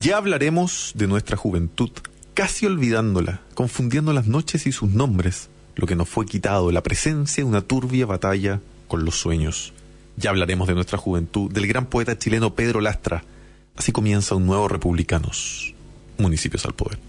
Ya hablaremos de nuestra juventud, casi olvidándola, confundiendo las noches y sus nombres, lo que nos fue quitado, la presencia de una turbia batalla con los sueños. Ya hablaremos de nuestra juventud, del gran poeta chileno Pedro Lastra. Así comienza un nuevo Republicanos, Municipios al Poder.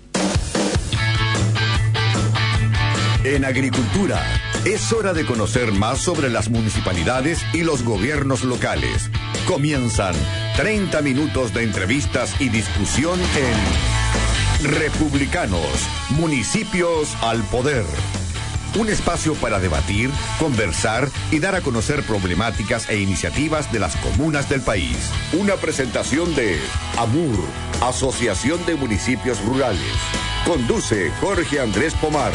En agricultura, es hora de conocer más sobre las municipalidades y los gobiernos locales. Comienzan 30 minutos de entrevistas y discusión en Republicanos, Municipios al Poder. Un espacio para debatir, conversar y dar a conocer problemáticas e iniciativas de las comunas del país. Una presentación de AMUR, Asociación de Municipios Rurales. Conduce Jorge Andrés Pomar.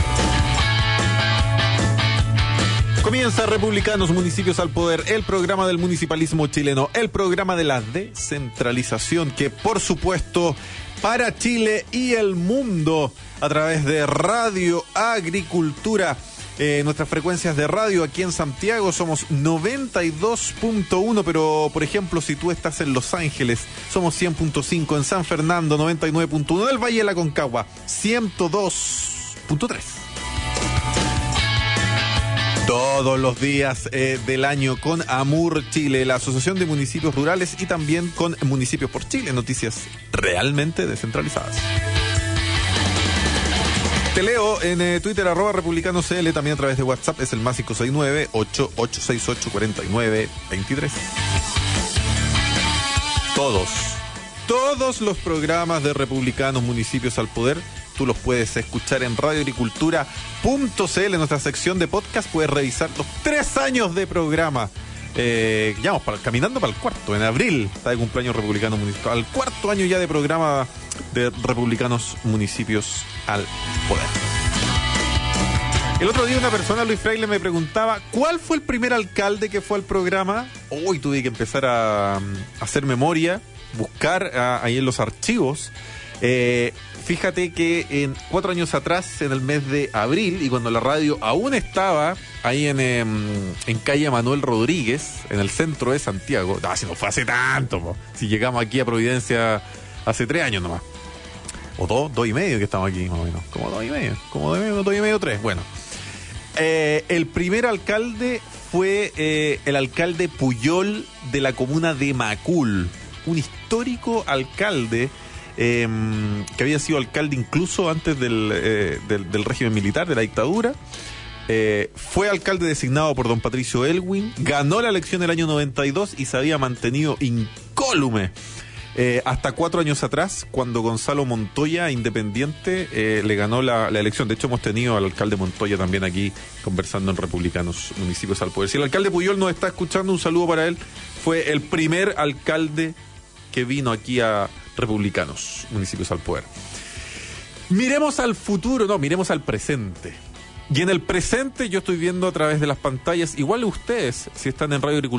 Comienza Republicanos, Municipios al Poder, el programa del municipalismo chileno, el programa de la descentralización que, por supuesto, para Chile y el mundo, a través de Radio Agricultura. Nuestras frecuencias de radio aquí en Santiago somos 92.1, pero por ejemplo si tú estás en Los Ángeles somos 100.5, en San Fernando 99.1, del Valle de la Aconcagua 102.3. Todos los días del año con AMUR Chile, la Asociación de Municipios Rurales, y también con Municipios por Chile, noticias realmente descentralizadas. Te leo en Twitter, @republicanocl, también a través de WhatsApp, es el más 569-8868-4923. Todos los programas de Republicanos, Municipios al Poder, tú los puedes escuchar en radioagricultura.cl, en nuestra sección de podcast. Puedes revisar los 3 años de programa. Ya vamos caminando para el cuarto. En abril está de cumpleaños Republicano Municipal. Al 4º año ya de programa de Republicanos Municipios al Poder. El otro día una persona, Luis Fraile, me preguntaba ¿cuál fue el primer alcalde que fue al programa? Hoy tuve que empezar a hacer memoria, buscar ahí en los archivos. Fíjate que 4 años atrás, en el mes de abril, y cuando la radio aún estaba ahí en calle Manuel Rodríguez, en el centro de Santiago, si no fue hace tanto, si llegamos aquí a Providencia hace 3 años nomás, o 2 y medio que estamos aquí, más o menos, como 2 y medio, 3, bueno. El primer alcalde fue el alcalde Puyol de la comuna de Macul, un histórico alcalde que había sido alcalde incluso antes del régimen militar, de la dictadura. Fue alcalde designado por don Patricio Elwin, ganó la elección del año 92 y se había mantenido incólume hasta 4 años atrás, cuando Gonzalo Montoya, independiente, le ganó la elección. De hecho, hemos tenido al alcalde Montoya también aquí conversando en Republicanos, Municipios al Poder. Si el alcalde Puyol nos está escuchando, un saludo para él. Fue el primer alcalde que vino aquí a Republicanos, Municipios al Poder. Miremos al futuro, no, miremos al presente. Y en el presente yo estoy viendo a través de las pantallas, igual ustedes, si están en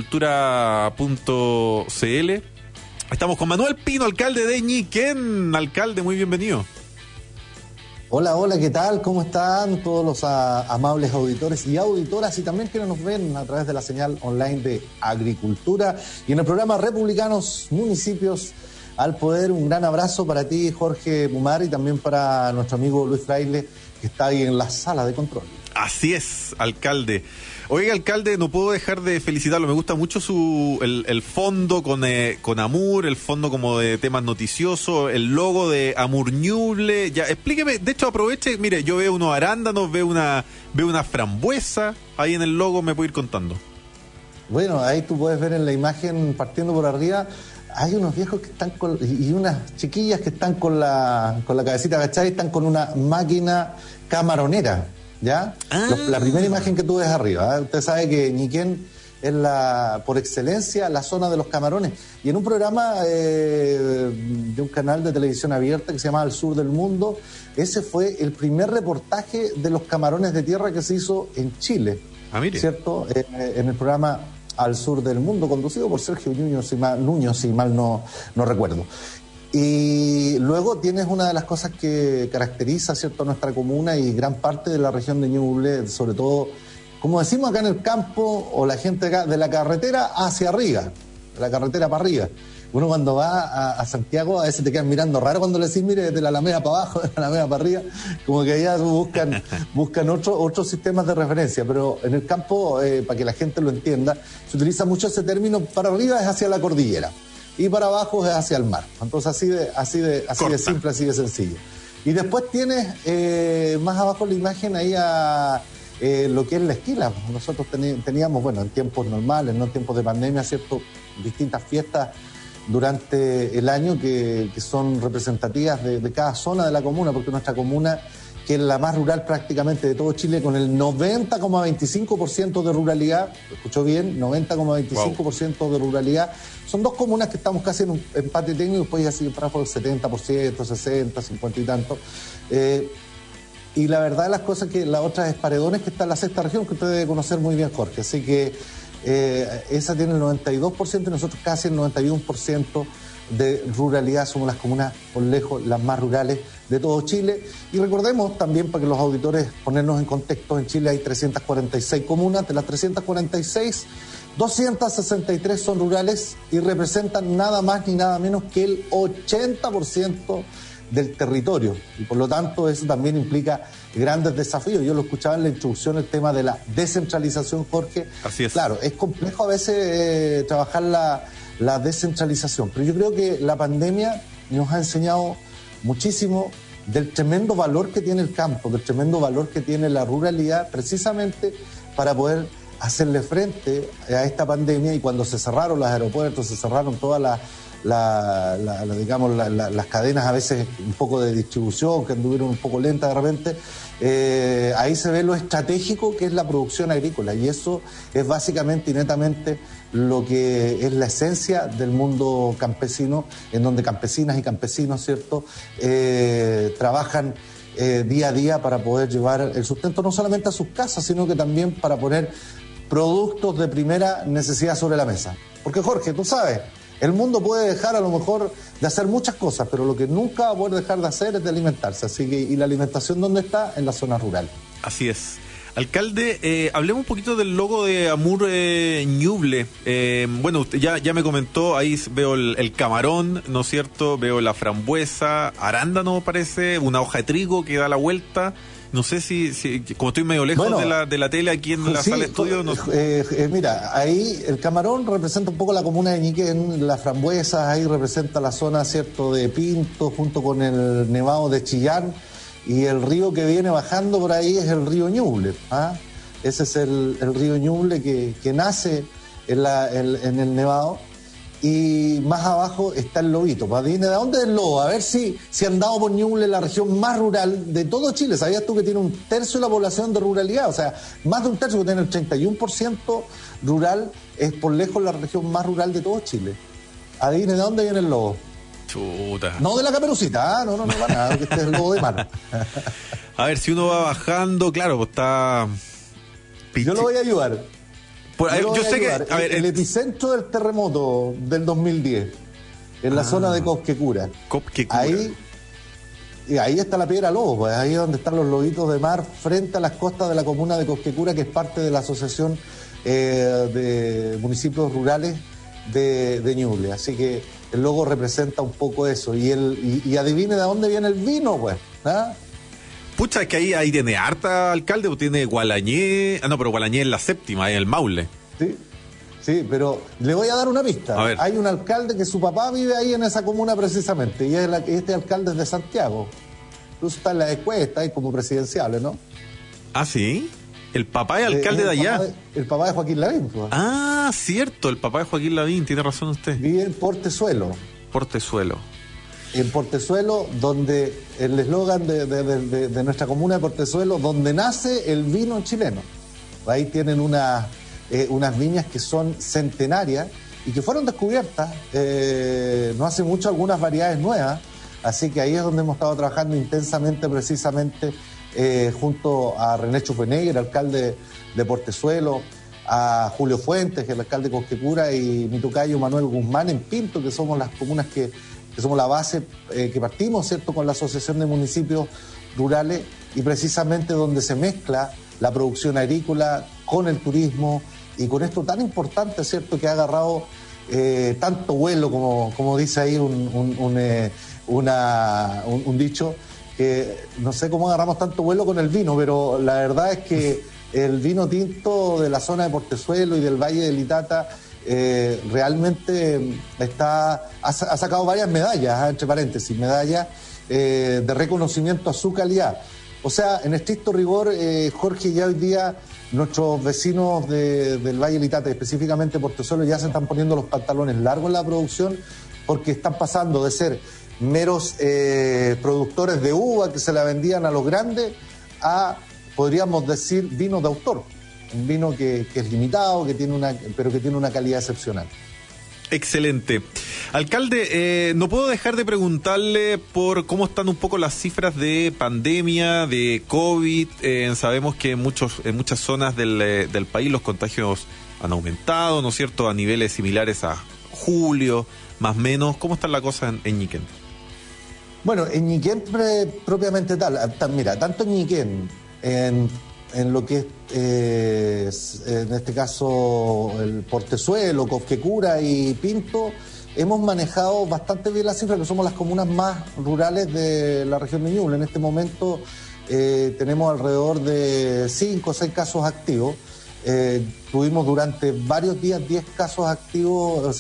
radioagricultura.cl, estamos con Manuel Pino, alcalde de Ñiquén. Alcalde, muy bienvenido. Hola, ¿qué tal? ¿Cómo están todos los amables auditores y auditoras, y también que nos ven a través de la señal online de Agricultura y en el programa Republicanos, Municipios al Poder? Un gran abrazo para ti, Jorge Pomar, y también para nuestro amigo Luis Fraile, que está ahí en la sala de control. Así es, alcalde. Oiga, alcalde, no puedo dejar de felicitarlo. Me gusta mucho el fondo con AMUR, el fondo como de temas noticiosos, el logo de AMUR Ñuble. Ya, explíqueme, de hecho aproveche, mire, yo veo unos arándanos, veo una frambuesa ahí en el logo, me puede ir contando. Bueno, ahí tú puedes ver en la imagen, partiendo por arriba, hay unos viejos que están y unas chiquillas que están con la cabecita agachada y están con una máquina camaronera, ¿ya? La primera imagen que tú ves arriba, ¿eh? Usted sabe que Ñiquén es por excelencia la zona de los camarones. Y en un programa de un canal de televisión abierta que se llama Al Sur del Mundo, ese fue el primer reportaje de los camarones de tierra que se hizo en Chile, ¿cierto? En el programa Al Sur del Mundo, conducido por Sergio Nuño, si mal no recuerdo. Y luego tienes una de las cosas que caracteriza, ¿cierto?, nuestra comuna y gran parte de la región de Ñuble, sobre todo, como decimos acá en el campo, o la gente acá, de la carretera hacia arriba, de la carretera para arriba. Uno cuando va a Santiago a veces te quedan mirando raro cuando le decís, mire, de la Alameda para abajo, de la Alameda para arriba, como que allá buscan otros sistemas de referencia, pero en el campo, para que la gente lo entienda, se utiliza mucho ese término, para arriba es hacia la cordillera y para abajo es hacia el mar. Entonces así de simple, así de sencillo. Y después tienes más abajo la imagen ahí a lo que es la esquila. Nosotros teníamos, bueno, en tiempos normales, no en tiempos de pandemia, ¿cierto?, distintas fiestas durante el año que son representativas de cada zona de la comuna, porque nuestra comuna, que es la más rural prácticamente de todo Chile, con el 90,25% de ruralidad, ¿escuchó bien? 90,25% de ruralidad. Son dos comunas que estamos casi en un empate técnico, después ya siguen para por el 70%, 60, 50 y tanto. Y la verdad de las cosas que la otra es Paredones, que está en la sexta región, que usted debe conocer muy bien, Jorge. Así que esa tiene el 92% y nosotros casi el 91% de ruralidad. Somos las comunas por lejos las más rurales de todo Chile. Y recordemos también, para que los auditores ponernos en contexto, en Chile hay 346 comunas. De las 346, 263 son rurales y representan nada más ni nada menos que el 80% del territorio, y por lo tanto eso también implica grandes desafíos. Yo lo escuchaba en la introducción, el tema de la descentralización, Jorge. Así es. Claro, es complejo a veces trabajar la descentralización, pero yo creo que la pandemia nos ha enseñado muchísimo del tremendo valor que tiene el campo, del tremendo valor que tiene la ruralidad, precisamente para poder hacerle frente a esta pandemia. Y cuando se cerraron los aeropuertos, se cerraron todas las cadenas a veces un poco de distribución, que anduvieron un poco lentas de repente, ahí se ve lo estratégico que es la producción agrícola, y eso es básicamente y netamente lo que es la esencia del mundo campesino, en donde campesinas y campesinos, ¿cierto?, trabajan día a día para poder llevar el sustento no solamente a sus casas, sino que también para poner productos de primera necesidad sobre la mesa. Porque, Jorge, tú sabes, el mundo puede dejar a lo mejor de hacer muchas cosas, pero lo que nunca va a poder dejar de hacer es de alimentarse. Así que, ¿y la alimentación dónde está? En la zona rural. Así es. Alcalde, hablemos un poquito del logo de Amur Ñuble. Bueno, usted ya me comentó, ahí veo el camarón, ¿no es cierto? Veo la frambuesa, arándano parece, una hoja de trigo que da la vuelta. No sé si como estoy medio lejos de la tele aquí en la sala de estudio... No... mira, ahí el camarón representa un poco la comuna de Ñiquén, las frambuesas, ahí representa la zona, ¿cierto?, de Pinto, junto con el nevado de Chillán, y el río que viene bajando por ahí es el río Ñuble. Ese es el río Ñuble que nace en el nevado. Y más abajo está el lobito. ¿De dónde es el lobo? A ver si han dado por Ñuble, la región más rural de todo Chile. ¿Sabías tú que tiene un tercio de la población de ruralidad? O sea, más de un tercio, que tiene el 31% rural, es por lejos la región más rural de todo Chile. Adivine, ¿de dónde viene el lobo? Chuta. No de la Caperucita, no va nada, que este es el lobo de mano. A ver, si uno va bajando, claro, pues está... Yo lo voy a ayudar. Yo sé que el epicentro del terremoto del 2010 en la zona de Cosquecura. Ahí está la Piedra Lobo, pues ahí es donde están los lobitos de mar, frente a las costas de la comuna de Cosquecura, que es parte de la asociación de municipios rurales de Ñuble. Así que el logo representa un poco eso. Y adivine de dónde viene el vino, pues. Pucha, es que ahí tiene harta, alcalde, o tiene Gualañé. No, pero Gualañé es la séptima, es el Maule. Sí, pero le voy a dar una pista. Hay un alcalde que su papá vive ahí en esa comuna precisamente, y este alcalde es de Santiago. Incluso está en la encuesta ahí como presidenciales, ¿no? Ah, ¿sí? El papá es alcalde de allá. El papá de Joaquín Lavín. Pues. Ah, cierto, el papá de Joaquín Lavín, tiene razón usted. Vive en Portezuelo. En Portezuelo, donde el eslogan de nuestra comuna de Portezuelo, donde nace el vino chileno. Ahí tienen unas viñas que son centenarias y que fueron descubiertas no hace mucho, algunas variedades nuevas. Así que ahí es donde hemos estado trabajando intensamente, precisamente junto a René Chupenegger, alcalde de Portezuelo, a Julio Fuentes, que es el alcalde de Cosquecura, y mi tocayo Manuel Guzmán en Pinto, que somos las comunas que somos la base que partimos, ¿cierto?, con la Asociación de Municipios Rurales, y precisamente donde se mezcla la producción agrícola con el turismo y con esto tan importante, ¿cierto?, que ha agarrado tanto vuelo, como dice ahí un dicho, que no sé cómo agarramos tanto vuelo con el vino, pero la verdad es que el vino tinto de la zona de Portezuelo y del Valle del Itata realmente ha sacado varias medallas, entre paréntesis, medallas de reconocimiento a su calidad. O sea, en estricto rigor, Jorge, ya hoy día nuestros vecinos del Valle del Itata, específicamente Portezuelo, ya se están poniendo los pantalones largos en la producción, porque están pasando de ser meros productores de uva que se la vendían a los grandes a, podríamos decir, vinos de autor. Un vino que es limitado, pero que tiene una calidad excepcional. Excelente. Alcalde, no puedo dejar de preguntarle por cómo están un poco las cifras de pandemia, de COVID. Sabemos que en muchas zonas del país los contagios han aumentado, ¿no es cierto?, a niveles similares a julio, más o menos. ¿Cómo está la cosa en Ñiquén? Bueno, en Ñiquén propiamente tal. Mira, tanto en Ñiquén, en lo que es, en este caso, el Portezuelo, Cofquecura y Pinto, hemos manejado bastante bien las cifras, que somos las comunas más rurales de la región de Ñuble. En este momento tenemos alrededor de 5 o 6 casos activos. Tuvimos durante varios días 0 casos activos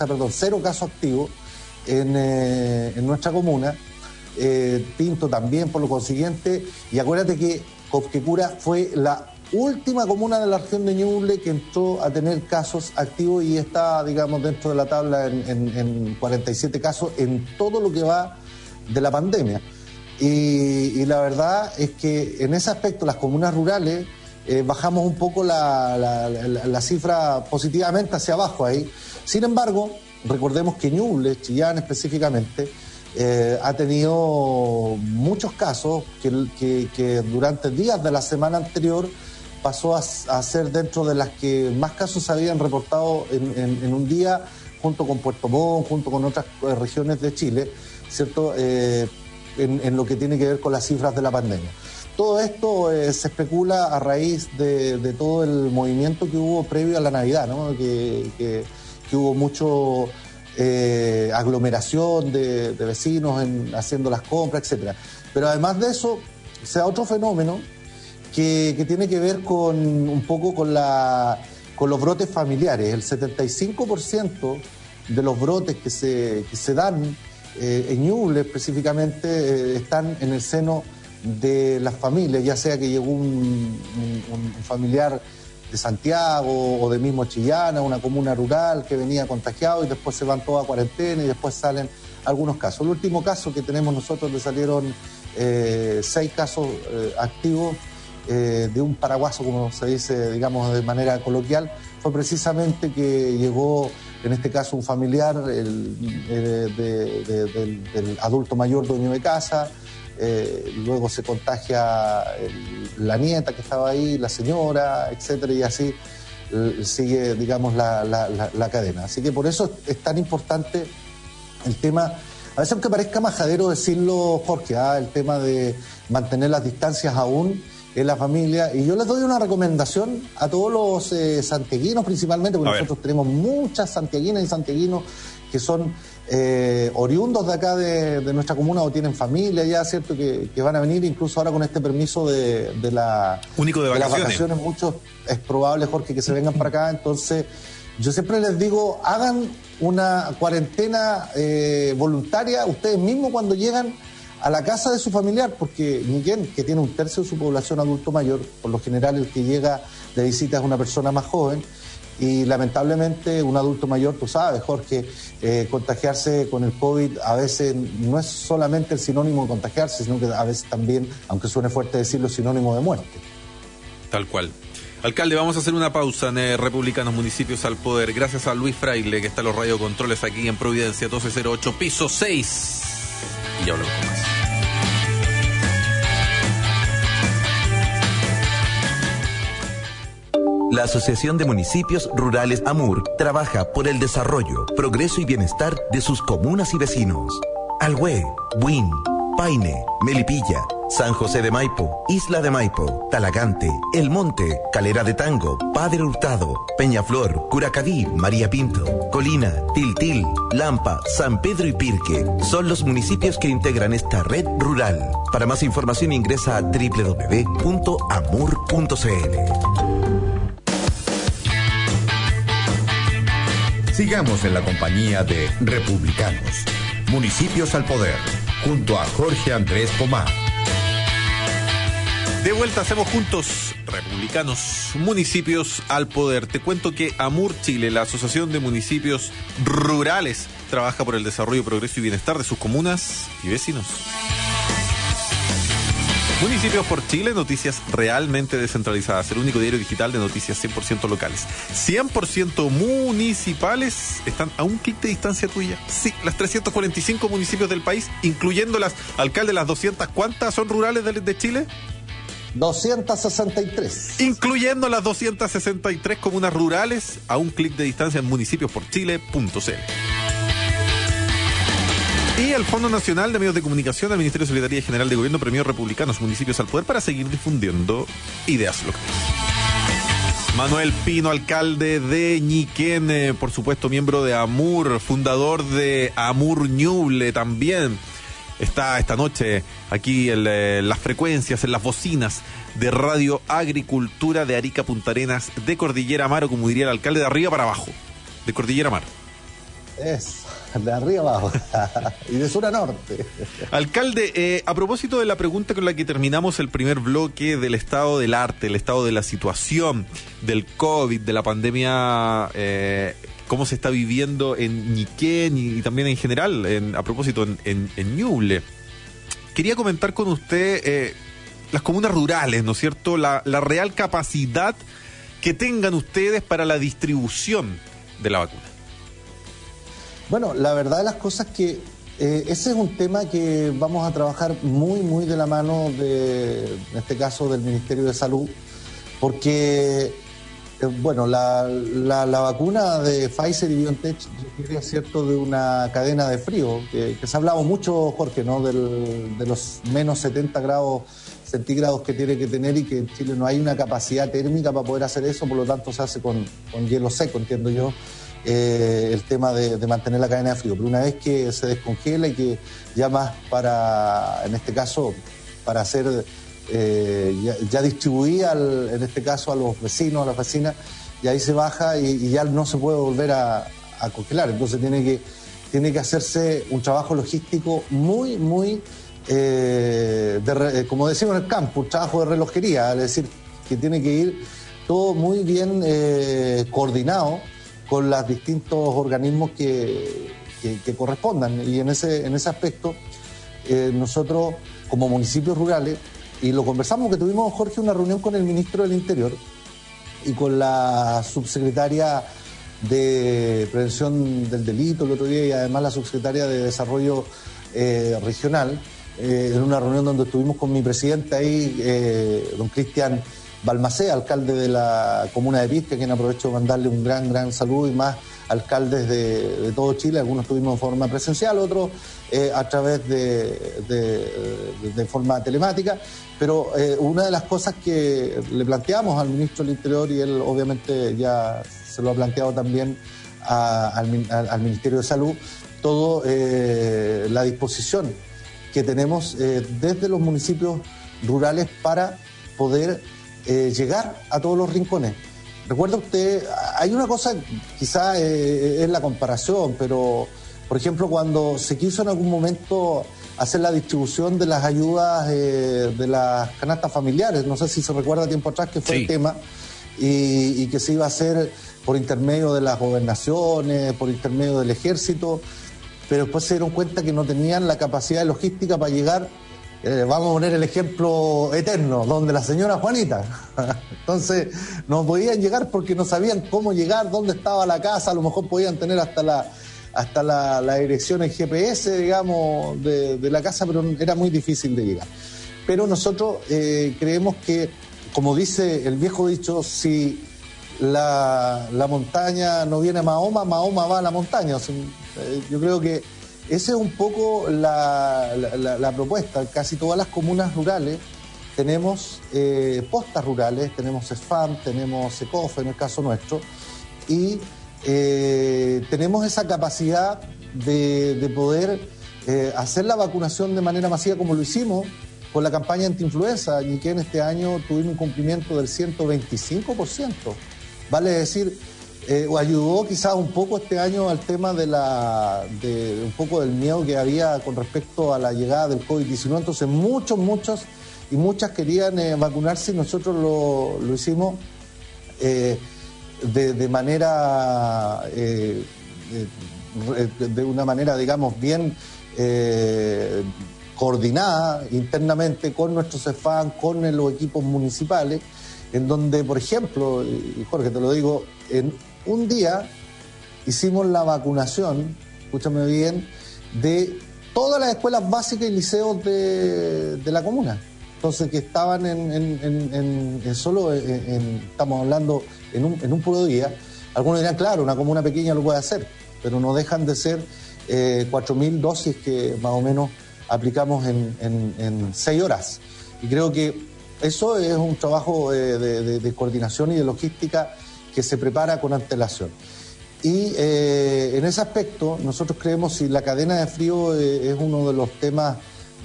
en nuestra comuna. Pinto también, por lo consiguiente, y acuérdate que Cofquecura fue la última comuna de la región de Ñuble que entró a tener casos activos y está, digamos, dentro de la tabla en 47 casos en todo lo que va de la pandemia. Y la verdad es que en ese aspecto las comunas rurales bajamos un poco la cifra positivamente hacia abajo ahí. Sin embargo, recordemos que Ñuble, Chillán específicamente, ha tenido muchos casos que durante días de la semana anterior pasó a ser dentro de las que más casos se habían reportado en un día, junto con Puerto Montt, junto con otras regiones de Chile, ¿cierto?, en lo que tiene que ver con las cifras de la pandemia. Todo esto se especula a raíz de todo el movimiento que hubo previo a la Navidad, ¿no?, que hubo mucho aglomeración de vecinos haciendo las compras, etcétera. Pero además de eso, se da otro fenómeno que tiene que ver un poco con los brotes familiares. El 75% de los brotes que se dan en Ñuble específicamente están en el seno de las familias, ya sea que llegó un familiar de Santiago o de mismo Chillán, una comuna rural que venía contagiado y después se van todos a cuarentena y después salen algunos casos. El último caso que tenemos nosotros, le salieron 6 casos activos de un paraguaso, como se dice, digamos, de manera coloquial, fue precisamente que llegó, en este caso, un familiar del adulto mayor dueño de casa. Luego se contagia la nieta que estaba ahí, la señora, etcétera, y así sigue, digamos, la cadena. Así que por eso es tan importante el tema, a veces aunque parezca majadero decirlo, Jorge, el tema de mantener las distancias aún en la familia. Y yo les doy una recomendación a todos los santiaguinos principalmente, porque nosotros tenemos muchas santiaguinas y santiaguinos que son oriundos de acá de nuestra comuna o tienen familia ya, ¿cierto?, que van a venir incluso ahora con este permiso de las vacaciones. Muchos es probable, Jorge, que se vengan para acá. Entonces, yo siempre les digo, hagan una cuarentena voluntaria ustedes mismos cuando llegan a la casa de su familiar, porque Ñiquén, que tiene 1/3 de su población adulto mayor, por lo general el que llega de visita es una persona más joven. Y lamentablemente un adulto mayor, tú sabes, Jorge, contagiarse con el COVID a veces no es solamente el sinónimo de contagiarse, sino que a veces también, aunque suene fuerte decirlo, es sinónimo de muerte. Tal cual. Alcalde, vamos a hacer una pausa en Republicanos Municipios al Poder. Gracias a Luis Fraile, que está en los radiocontroles aquí en Providencia 1208, piso 6. Y ya hablamos más. La Asociación de Municipios Rurales AMUR trabaja por el desarrollo, progreso y bienestar de sus comunas y vecinos. Alhue, Buin, Paine, Melipilla, San José de Maipo, Isla de Maipo, Talagante, El Monte, Calera de Tango, Padre Hurtado, Peñaflor, Curacaví, María Pinto, Colina, Tiltil, Lampa, San Pedro y Pirque son los municipios que integran esta red rural. Para más información ingresa a www.amur.cl. Sigamos en la compañía de Republicanos, Municipios al Poder, junto a Jorge Andrés Pomá. De vuelta hacemos juntos, Republicanos, Municipios al Poder. Te cuento que AMUR Chile, la Asociación de Municipios Rurales, trabaja por el desarrollo, progreso y bienestar de sus comunas y vecinos. Municipios por Chile, noticias realmente descentralizadas. El único diario digital de noticias 100% locales. 100% municipales están a un clic de distancia tuya. Sí, las 345 municipios del país, incluyendo las alcaldes, las 200, ¿cuántas son rurales de Chile? 263. Incluyendo las 263 comunas rurales, a un clic de distancia en municipios-por-chile.cl. Y el Fondo Nacional de Medios de Comunicación del Ministerio de Solidaridad General de Gobierno premió Republicanos Municipios al Poder para seguir difundiendo ideas locales. Manuel Pino, alcalde de Ñiquén, por supuesto miembro de AMUR, fundador de AMUR Ñuble también, está esta noche aquí en las frecuencias, en las bocinas de Radio Agricultura de Arica, Punta Arenas, de Cordillera Mar, o como diría el alcalde, de arriba para abajo, de Cordillera Mar. Es de arriba abajo y de sur a norte. Alcalde, a propósito de la pregunta con la que terminamos el primer bloque del estado del arte, el estado de la situación del COVID, de la pandemia, cómo se está viviendo en Ñiquén y también en general, a propósito en Ñuble, quería comentar con usted las comunas rurales, ¿no es cierto? La real capacidad que tengan ustedes para la distribución de la vacuna. Bueno, la verdad de las cosas que ese es un tema que vamos a trabajar muy de la mano en este caso del Ministerio de Salud, porque bueno, la vacuna de Pfizer y BioNTech requiere, ¿cierto?, de una cadena de frío, que se ha hablado mucho, Jorge, ¿no?, de los menos 70 grados centígrados que tiene que tener, y que en Chile no hay una capacidad térmica para poder hacer eso, por lo tanto se hace con hielo seco, entiendo yo. El tema de mantener la cadena de frío, pero una vez que se descongela y que ya más en este caso, para hacer ya distribuida en este caso a los vecinos, a las vecinas, y ahí se baja y ya no se puede volver a congelar. Entonces tiene que hacerse un trabajo logístico muy como decimos en el campo, un trabajo de relojería, es decir, que tiene que ir todo muy bien coordinado con los distintos organismos que correspondan. Y en ese aspecto, nosotros como municipios rurales, y lo conversamos, que tuvimos, Jorge, una reunión con el ministro del Interior y con la subsecretaria de Prevención del Delito el otro día, y además la subsecretaria de Desarrollo Regional, en una reunión donde estuvimos con mi presidente ahí, don Cristian Balmaceda, alcalde de la comuna de Pirque, a quien aprovecho de mandarle un gran saludo, y más alcaldes de todo Chile. Algunos estuvimos en forma presencial, otros a través de forma telemática, pero una de las cosas que le planteamos al ministro del Interior, y él obviamente ya se lo ha planteado también al Ministerio de Salud, todo la disposición que tenemos desde los municipios rurales para poder llegar a todos los rincones. Recuerda usted, hay una cosa, quizá es la comparación, pero por ejemplo cuando se quiso en algún momento hacer la distribución de las ayudas de las canastas familiares, no sé si se recuerda tiempo atrás que fue el tema, y que se iba a hacer por intermedio de las gobernaciones, por intermedio del ejército, pero después se dieron cuenta que no tenían la capacidad logística para llegar. Vamos a poner el ejemplo eterno, donde la señora Juanita. Entonces, no podían llegar porque no sabían cómo llegar, dónde estaba la casa. A lo mejor podían tener hasta la dirección en GPS, digamos, de la casa, pero era muy difícil de llegar. Pero nosotros creemos que, como dice el viejo dicho, si la montaña no viene a Mahoma, Mahoma va a la montaña. O sea, yo creo que esa es un poco la propuesta. Casi todas las comunas rurales tenemos postas rurales, tenemos CESFAM, tenemos SECOF en el caso nuestro, y tenemos esa capacidad de poder hacer la vacunación de manera masiva, como lo hicimos con la campaña antiinfluenza, y que en este año tuvimos un cumplimiento del 125%. Vale decir, o ayudó quizás un poco este año al tema de un poco del miedo que había con respecto a la llegada del COVID-19. Entonces muchos y muchas querían vacunarse, y nosotros lo hicimos de manera de una manera, digamos, bien coordinada internamente con nuestros CEFAM, con los equipos municipales, en donde, por ejemplo, y Jorge, te lo digo, en un día hicimos la vacunación, escúchame bien, de todas las escuelas básicas y liceos de la comuna. Entonces, que estaban estamos hablando en un puro día. Algunos dirán, claro, una comuna pequeña lo puede hacer, pero no dejan de ser 4.000 dosis que más o menos aplicamos en 6 horas. Y creo que eso es un trabajo de coordinación y de logística que se prepara con antelación. Y en ese aspecto, nosotros creemos que la cadena de frío es uno de los temas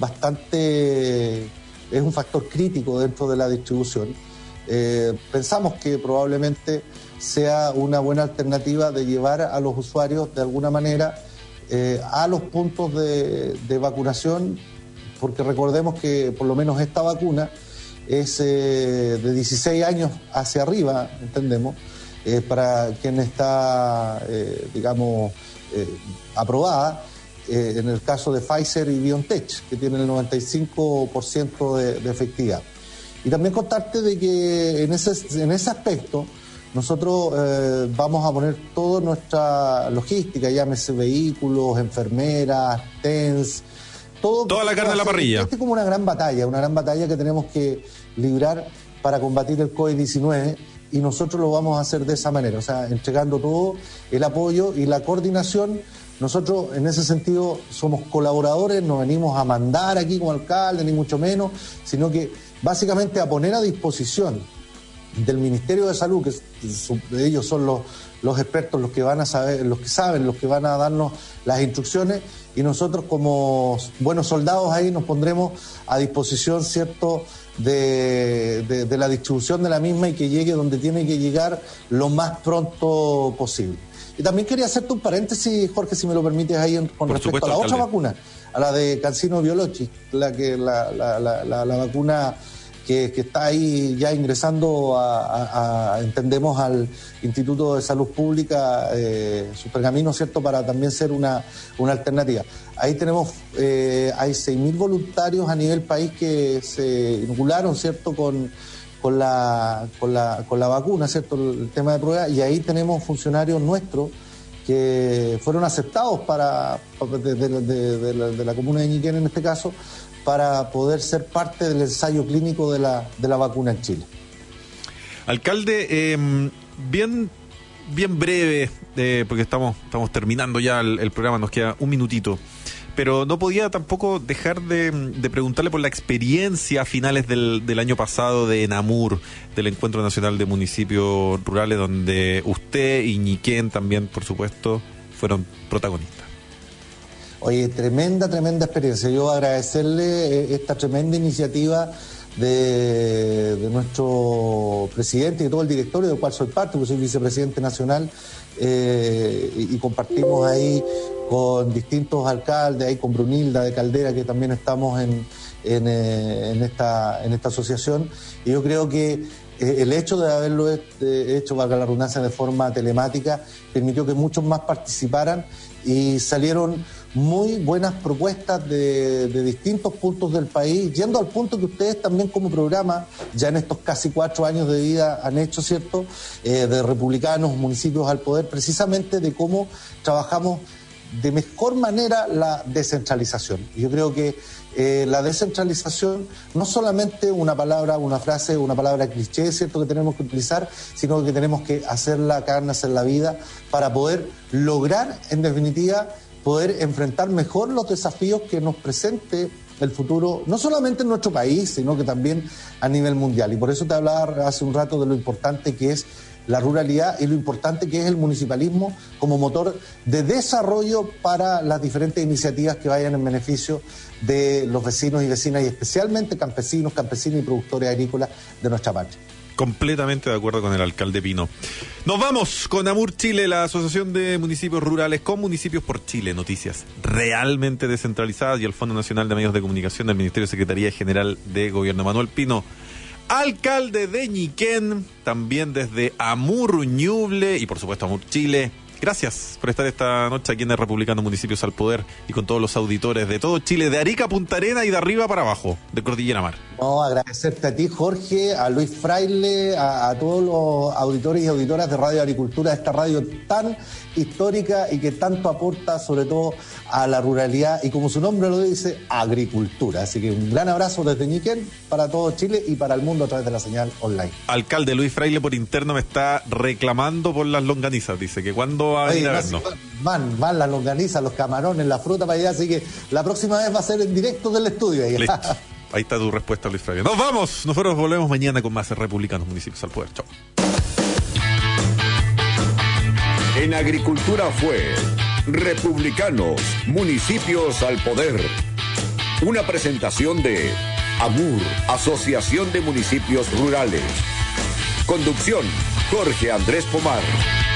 es un factor crítico dentro de la distribución. Pensamos que probablemente sea una buena alternativa de llevar a los usuarios de alguna manera a los puntos de vacunación, porque recordemos que por lo menos esta vacuna es de 16 años hacia arriba, entendemos, para quien está, aprobada, en el caso de Pfizer y BioNTech, que tienen el 95% de efectividad. Y también contarte de que en ese aspecto nosotros vamos a poner toda nuestra logística, llámese vehículos, enfermeras, TENS, toda la carne en la parrilla. Este es como una gran batalla que tenemos que librar para combatir el COVID-19, y nosotros lo vamos a hacer de esa manera, o sea, entregando todo el apoyo y la coordinación. Nosotros en ese sentido somos colaboradores, no venimos a mandar aquí como alcalde, ni mucho menos, sino que básicamente a poner a disposición del Ministerio de Salud, que ellos son los expertos, los que van a saber, los que van a darnos las instrucciones, y nosotros como buenos soldados ahí nos pondremos a disposición, ¿cierto?, de la distribución de la misma, y que llegue donde tiene que llegar lo más pronto posible. Y también quería hacerte un paréntesis, Jorge, si me lo permites, ahí con respecto a la otra vacuna, a la de CanSino Biologics, la vacuna que está ahí ya ingresando entendemos, al Instituto de Salud Pública, su pergamino, ¿cierto?, para también ser una alternativa. Ahí tenemos, hay 6.000 voluntarios a nivel país que se inocularon, ¿cierto?, con la vacuna, ¿cierto?, el tema de prueba, y ahí tenemos funcionarios nuestros que fueron aceptados de la comuna de Ñiquén en este caso, para poder ser parte del ensayo clínico de la vacuna en Chile. Alcalde, bien breve, porque estamos terminando ya el programa, nos queda un minutito, pero no podía tampoco dejar de preguntarle por la experiencia a finales del año pasado de Enamur, del Encuentro Nacional de Municipios Rurales, donde usted y Ñiquén también, por supuesto, fueron protagonistas. Oye, tremenda experiencia. Yo agradecerle esta tremenda iniciativa de nuestro presidente y de todo el directorio, del cual soy parte, porque soy vicepresidente nacional, y compartimos ahí con distintos alcaldes, ahí con Brunilda de Caldera, que también estamos en esta asociación. Y yo creo que el hecho de haberlo hecho, valga la redundancia, de forma telemática, permitió que muchos más participaran, y salieron muy buenas propuestas de distintos puntos del país, yendo al punto que ustedes también como programa, ya en estos casi 4 años de vida, han hecho, ¿cierto?, de Republicanos, Municipios al Poder, precisamente de cómo trabajamos de mejor manera la descentralización. Yo creo que la descentralización no solamente una palabra, una frase, una palabra cliché, ¿cierto?, que tenemos que utilizar, sino que tenemos que hacer la carne, hacer la vida, para poder lograr, en definitiva, poder enfrentar mejor los desafíos que nos presente el futuro, no solamente en nuestro país, sino que también a nivel mundial. Y por eso te hablaba hace un rato de lo importante que es la ruralidad y lo importante que es el municipalismo como motor de desarrollo para las diferentes iniciativas que vayan en beneficio de los vecinos y vecinas, y especialmente campesinos, campesinas y productores agrícolas de nuestra patria. Completamente de acuerdo con el alcalde Pino. Nos vamos con AMUR Chile, la Asociación de Municipios Rurales con Municipios por Chile. Noticias realmente descentralizadas, y el Fondo Nacional de Medios de Comunicación del Ministerio de Secretaría General de Gobierno. Manuel Pino, alcalde de Ñiquén, también desde AMUR Ñuble y por supuesto AMUR Chile. Gracias por estar esta noche aquí en el Republicano Municipios al Poder y con todos los auditores de todo Chile, de Arica a Punta Arenas y de arriba para abajo, de Cordillera Mar. No, agradecerte a ti, Jorge, a Luis Fraile, a todos los auditores y auditoras de Radio Agricultura, esta radio tan histórica y que tanto aporta sobre todo a la ruralidad y, como su nombre lo dice, agricultura. Así que un gran abrazo desde Ñiquén para todo Chile y para el mundo a través de la señal online. Alcalde, Luis Fraile por interno me está reclamando por las longanizas, dice que cuando va a venir a vernos. Van las longanizas, los camarones, la fruta para allá, así que la próxima vez va a ser en directo del estudio. Ahí. Listo. Ahí está tu respuesta, Luis Fraile. Nos vamos, nosotros volvemos mañana con más Republicanos Municipios al Poder. Chao. En Agricultura fue Republicanos Municipios al Poder. Una presentación de AMUR, Asociación de Municipios Rurales. Conducción, Jorge Andrés Pomar.